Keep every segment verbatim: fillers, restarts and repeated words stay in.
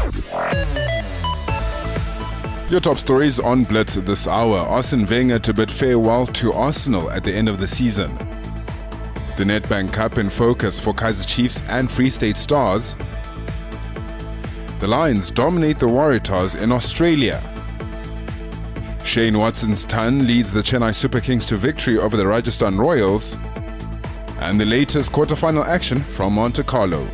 Your top stories on Blitz this hour. Arsene Wenger to bid farewell to Arsenal at the end of the season. The Nedbank Cup in focus for Kaizer Chiefs and Free State Stars. The Lions dominate the Waratahs in Australia. Shane Watson's ton leads the Chennai Super Kings to victory over the Rajasthan Royals. And the latest quarterfinal action from Monte Carlo.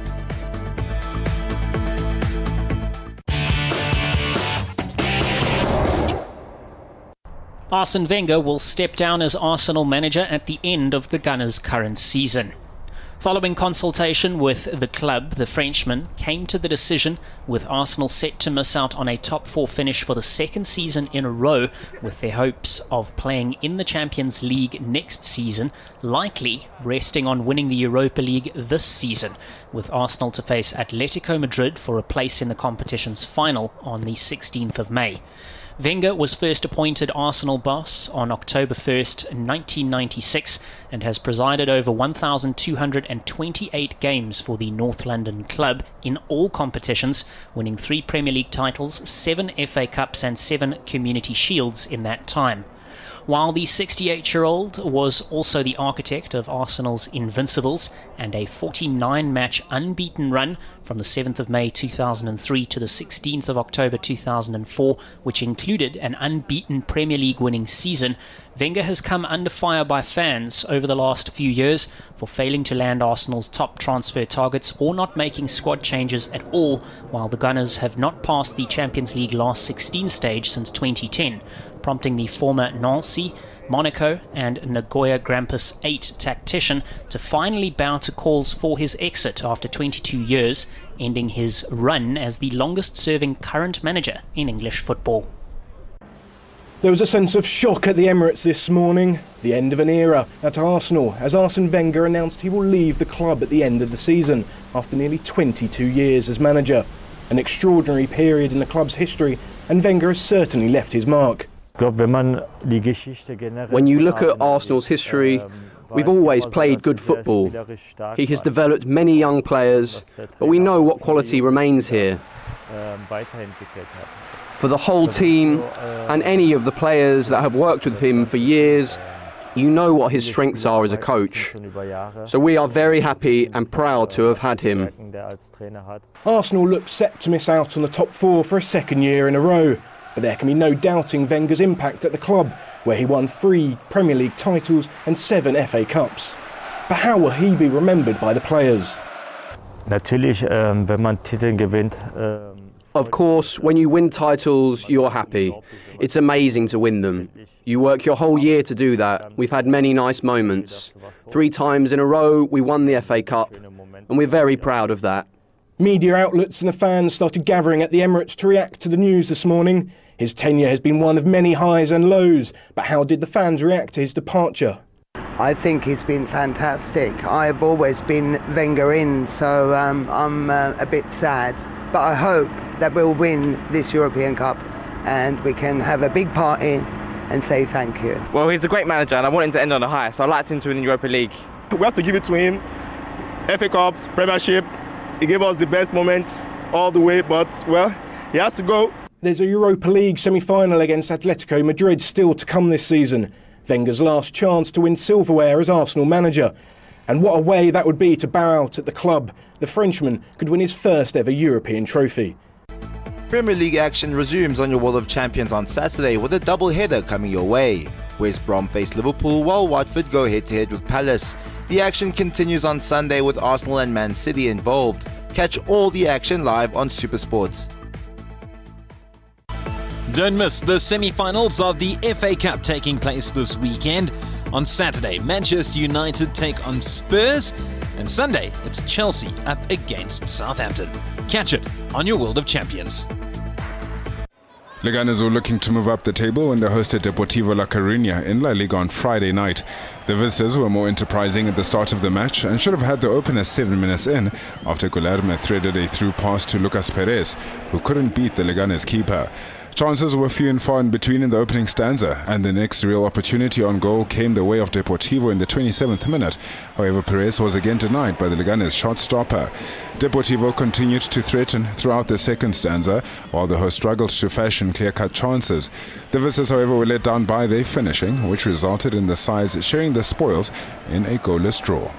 Arsene Wenger will step down as Arsenal manager at the end of the Gunners' current season. Following consultation with the club, the Frenchman came to the decision, with Arsenal set to miss out on a top four finish for the second season in a row, with their hopes of playing in the Champions League next season likely resting on winning the Europa League this season, with Arsenal to face Atletico Madrid for a place in the competition's final on the sixteenth of May. Wenger was first appointed Arsenal boss on October first, nineteen ninety-six, and has presided over one thousand two hundred twenty-eight games for the North London club in all competitions, winning three Premier League titles, seven F A Cups and seven Community Shields in that time. While the sixty-eight-year-old was also the architect of Arsenal's Invincibles and a forty-nine match unbeaten run from the seventh of May two thousand three to the sixteenth of October two thousand four, which included an unbeaten Premier League winning season, Wenger has come under fire by fans over the last few years for failing to land Arsenal's top transfer targets or not making squad changes at all, while the Gunners have not passed the Champions League last sixteen stage since twenty ten, prompting the former Nancy, Monaco and Nagoya Grampus eight tactician to finally bow to calls for his exit after twenty-two years, ending his run as the longest-serving current manager in English football. There was a sense of shock at the Emirates this morning, the end of an era at Arsenal, as Arsene Wenger announced he will leave the club at the end of the season after nearly twenty-two years as manager. An extraordinary period in the club's history, and Wenger has certainly left his mark. When you look at Arsenal's history, we've always played good football. He has developed many young players, but we know what quality remains here. For the whole team and any of the players that have worked with him for years, you know what his strengths are as a coach. So we are very happy and proud to have had him. Arsenal look set to miss out on the top four for a second year in a row. But there can be no doubting Wenger's impact at the club, where he won three Premier League titles and seven F A Cups. But how will he be remembered by the players? Of course, when you win titles, you're happy. It's amazing to win them. You work your whole year to do that. We've had many nice moments. Three times in a row, we won the F A Cup, and we're very proud of that. Media outlets and the fans started gathering at the Emirates to react to the news this morning. His tenure has been one of many highs and lows, but how did the fans react to his departure? I think he's been fantastic. I've always been Wenger in, so um, I'm uh, a bit sad. But I hope that we'll win this European Cup and we can have a big party and say thank you. Well, he's a great manager and I want him to end on a high, so I'd like him to win the Europa League. We have to give it to him. F A Cups, Premiership. He gave us the best moments all the way, but, well, he has to go. There's a Europa League semi-final against Atletico Madrid still to come this season. Wenger's last chance to win silverware as Arsenal manager. And what a way that would be to bow out at the club. The Frenchman could win his first ever European trophy. Premier League action resumes on your World of Champions on Saturday with a double header coming your way. West Brom face Liverpool while Watford go head-to-head with Palace. The action continues on Sunday with Arsenal and Man City involved. Catch all the action live on SuperSport. Don't miss the semi-finals of the F A Cup taking place this weekend. On Saturday, Manchester United take on Spurs, and Sunday, it's Chelsea up against Southampton. Catch it on your World of Champions. Leganes were looking to move up the table when they hosted Deportivo La Coruña in La Liga on Friday night. The visitors were more enterprising at the start of the match and should have had the opener seven minutes in after Guilherme threaded a through pass to Lucas Perez, who couldn't beat the Leganes keeper. Chances were few and far in between in the opening stanza, and the next real opportunity on goal came the way of Deportivo in the twenty-seventh minute. However, Perez was again denied by the Leganes shot stopper. Deportivo continued to threaten throughout the second stanza, while the hosts struggled to fashion clear-cut chances. The visitors, however, were let down by their finishing, which resulted in the sides sharing the spoils in a goalless draw.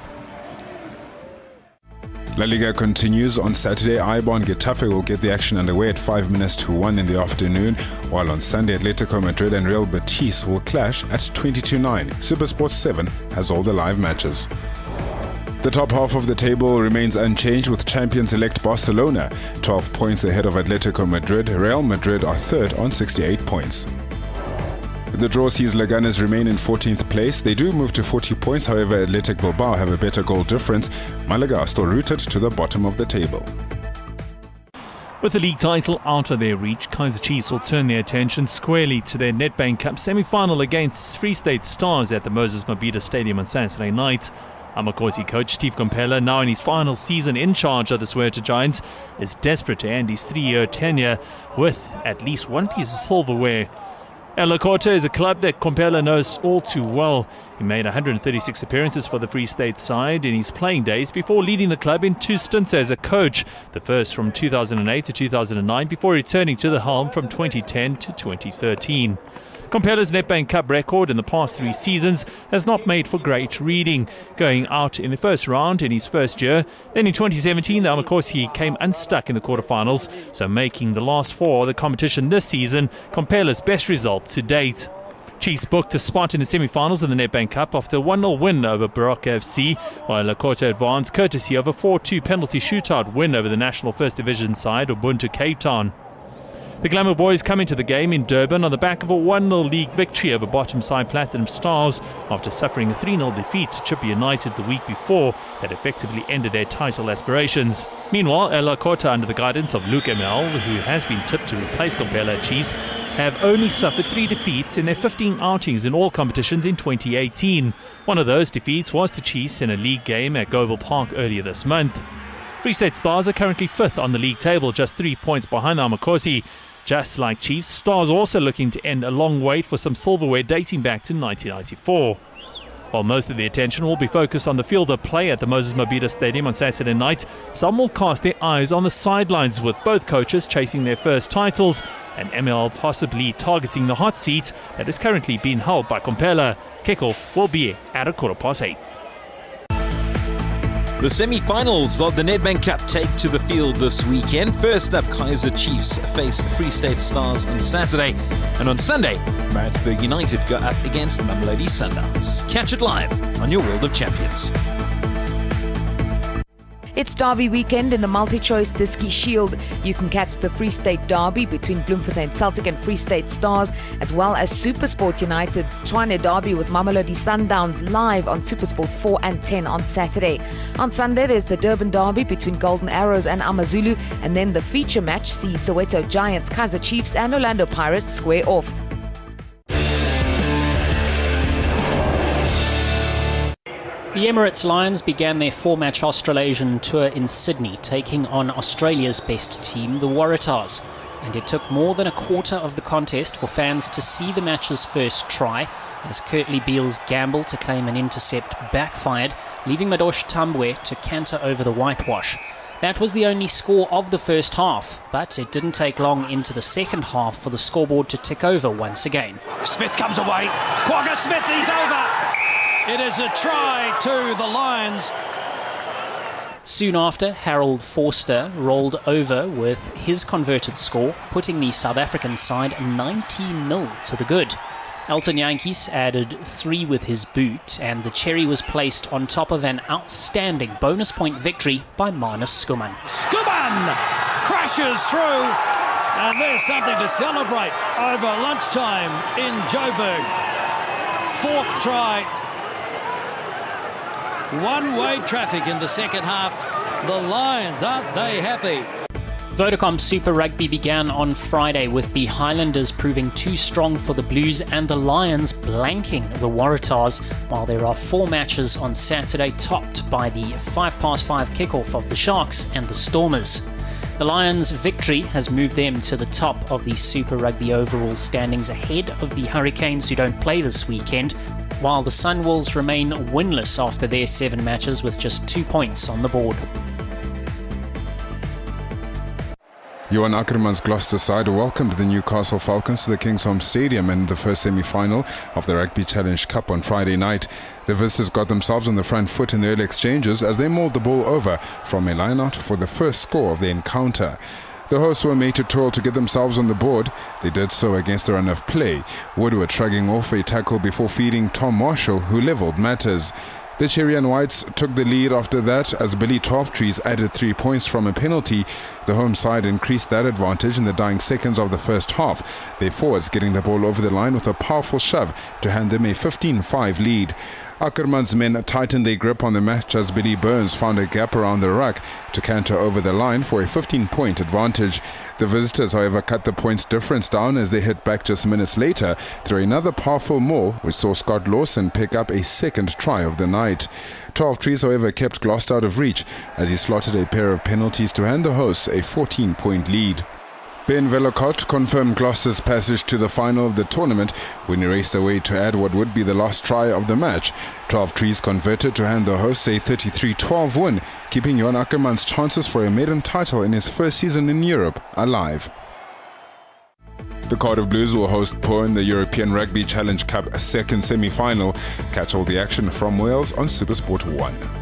La Liga continues on Saturday. Eibar and Getafe will get the action underway at five minutes to one in the afternoon, while on Sunday Atletico Madrid and Real Betis will clash at twenty to nine. Supersport seven has all the live matches. The top half of the table remains unchanged, with champions-elect Barcelona twelve points ahead of Atletico Madrid. Real Madrid are third on sixty-eight points. The draw sees Leganes remain in fourteenth place. They do move to forty points, however Athletic Bilbao have a better goal difference. Malaga are still rooted to the bottom of the table. With the league title out of their reach, Kaizer Chiefs will turn their attention squarely to their Nedbank Cup semi-final against Free State Stars at the Moses Mabhida Stadium on Saturday night. Amakhosi coach Steve Komphela, now in his final season in charge of the Soweto Giants, is desperate to end his three-year tenure with at least one piece of silverware. El Lakota is a club that Komphela knows all too well. He made one hundred thirty-six appearances for the Free State side in his playing days before leading the club in two stints as a coach, the first from two thousand eight to two thousand nine before returning to the helm from twenty ten to twenty thirteen. Komphela's Nedbank Cup record in the past three seasons has not made for great reading, going out in the first round in his first year. Then in twenty seventeen, the Amakhosi came unstuck in the quarterfinals, so making the last four of the competition this season Komphela's best result to date. Chiefs booked a spot in the semi-finals of the Nedbank Cup after a one nil win over Baroka F C, while Lakota advanced courtesy of a four two penalty shootout win over the National First Division side Ubuntu Cape Town. The Glamour Boys come into the game in Durban on the back of a one nil league victory over bottom side Platinum Stars after suffering a three nil defeat to Chippa United the week before that effectively ended their title aspirations. Meanwhile, El Lakota, under the guidance of Luke Emel, who has been tipped to replace Komphela Chiefs, have only suffered three defeats in their fifteen outings in all competitions in twenty eighteen. One of those defeats was the Chiefs in a league game at Goval Park earlier this month. Free State Stars are currently fifth on the league table, just three points behind the Amakhosi. Just like Chiefs, Stars also looking to end a long wait for some silverware dating back to nineteen ninety-four. While most of the attention will be focused on the field of play at the Moses Mabhida Stadium on Saturday night, some will cast their eyes on the sidelines, with both coaches chasing their first titles and M L possibly targeting the hot seat that is currently being held by Komphela. Kickoff will be at a quarter past eight. The semi-finals of the Nedbank Cup take to the field this weekend. First up, Kaizer Chiefs face Free State Stars on Saturday. And on Sunday, Maritzburg United go up against Mamelodi Sundowns. Catch it live on your World of Champions. It's Derby weekend in the multi-choice Diski Shield. You can catch the Free State Derby between Bloemfontein Celtic and Free State Stars, as well as Supersport United's Tshwane Derby with Mamelodi Sundowns live on Supersport four and ten on Saturday. On Sunday, there's the Durban Derby between Golden Arrows and AmaZulu, and then the feature match sees Soweto Giants, Kaizer Chiefs and Orlando Pirates square off. The Emirates Lions began their four-match Australasian tour in Sydney, taking on Australia's best team, the Waratahs. And it took more than a quarter of the contest for fans to see the match's first try, as Kurtley Beale's gamble to claim an intercept backfired, leaving Madosh Tambwe to canter over the whitewash. That was the only score of the first half, but it didn't take long into the second half for the scoreboard to tick over once again. Smith comes away. Quagga Smith, he's over. It is a try to the Lions. Soon after, Harold Forster rolled over with his converted score, putting the South African side nineteen nil to the good. Elton Yankees added three with his boot, and the cherry was placed on top of an outstanding bonus point victory by Marnus Skuman. Skuman crashes through, and there's something to celebrate over lunchtime in Joburg. Fourth try. One-way traffic in the second half. The Lions, aren't they happy? Vodacom Super Rugby began on Friday with the Highlanders proving too strong for the Blues and the Lions blanking the Waratahs, while there are four matches on Saturday topped by the five past five kickoff of the Sharks and the Stormers. The Lions' victory has moved them to the top of the Super Rugby overall standings, ahead of the Hurricanes, who don't play this weekend, while the Sunwolves remain winless after their seven matches with just two points on the board. Johan Ackermann's Gloucester side welcomed the Newcastle Falcons to the Kingsholm Stadium in the first semi-final of the Rugby Challenge Cup on Friday night. The visitors got themselves on the front foot in the early exchanges as they mauled the ball over from a line-out for the first score of the encounter. The hosts were made to toil to get themselves on the board. They did so against the run of play, Woodward shrugging off a tackle before feeding Tom Marshall, who levelled matters. The Cherry and Whites took the lead after that as Billy Twelvetrees added three points from a penalty. The home side increased that advantage in the dying seconds of the first half, their forwards getting the ball over the line with a powerful shove to hand them a fifteen five lead. Ackermann's men tightened their grip on the match as Billy Burns found a gap around the ruck to canter over the line for a fifteen-point advantage. The visitors, however, cut the points difference down as they hit back just minutes later through another powerful maul, which saw Scott Lawson pick up a second try of the night. Twelvetrees, however, kept Gloucester out of reach as he slotted a pair of penalties to hand the hosts a fourteen-point lead. Ben Vellacott confirmed Gloucester's passage to the final of the tournament when he raced away to add what would be the last try of the match. Twelvetrees converted to hand the hosts a thirty-three twelve win, keeping Johan Ackermann's chances for a maiden title in his first season in Europe alive. The Cardiff Blues will host Pau in the European Rugby Challenge Cup second semi-final. Catch all the action from Wales on SuperSport one.